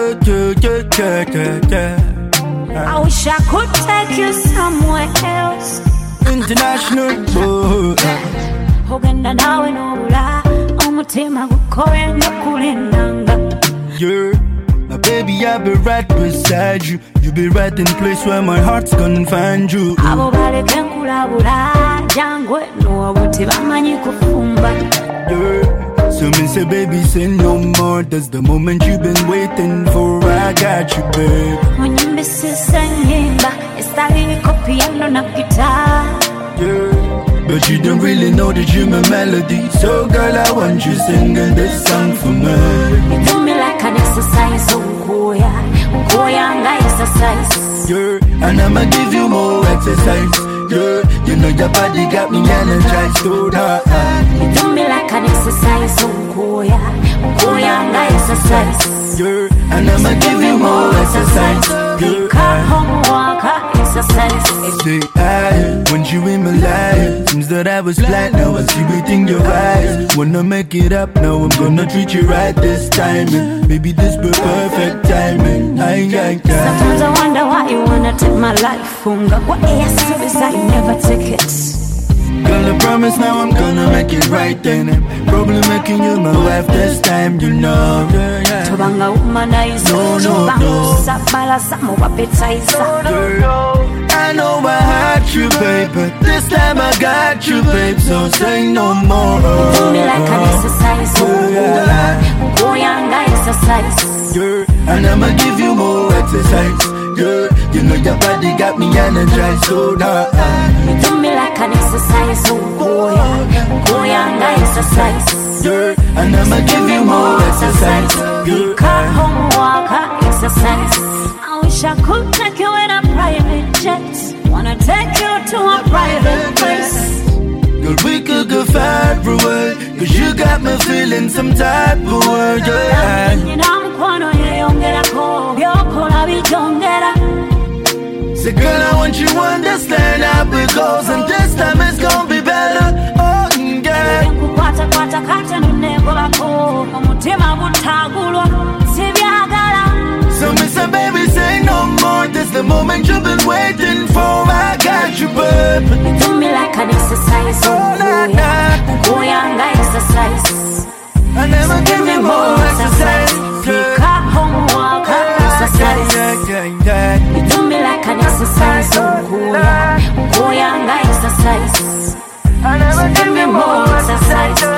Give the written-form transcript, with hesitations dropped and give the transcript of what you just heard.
I wish I could take you somewhere else. International boy. Hogenda nawe nobula omutima gukoye ndokulindanga. Yeah, my baby, I'll be right beside you. You'll be right in the place where my heart's gonna find you. Abo baleke nkulabula jangwe n'obuti bamanyi kufumba. Yeah, so me say baby say no more. That's the moment you've been waiting for. I got you, babe. Unyimbisisa nyimba estaliko piano na guitar. Yeah, but you don't really know the human melody. So girl, I want you singing this song for me. You do me like an exercise, so Ukoya and exercise. Yeah, and I'ma give you more exercise. Yeah, you know your body got me energized. So you do me like an exercise, so Ukoya and exercise. Yeah, and I'ma give you more exercise. Yeah, homework, exercise. Say I, when you in my life, seems that I was blind, now I see within your eyes. Wanna make it up, now I'm gonna treat you right this time. And maybe this be perfect timing. Sometimes I wonder why you wanna take my life. What is I never take it. Girl, I promise now I'm gonna make it right then. I'm probably making you my wife this time, you know. Tobanga womanizer, no. Sabala samo appetizer. I know I had you, babe, but this time I got you, babe. So say no more. Do me like an exercise, go young exercise. Yeah, and I'ma give you more exercise. Yeah, you know your body got me energized, so you do me like an exercise, go young exercise. Yeah, and I'ma give you more exercise. Car homework, exercise. I wish I could take you in a private jet. Wanna take you to a private place. Girl, we could go far away, 'cause you got me feeling some type of way. Yeah. Say, girl, I want you to understand how it goes, and this time it's gonna be better. Oh, girl. So, Mr. Baby, say no more. This the moment you've been waiting for. I got you, babe. You do me like an exercise, go young exercise. I never give me more exercise. Homework, exercise. You do me like an exercise, go young exercise. I never give me more exercise.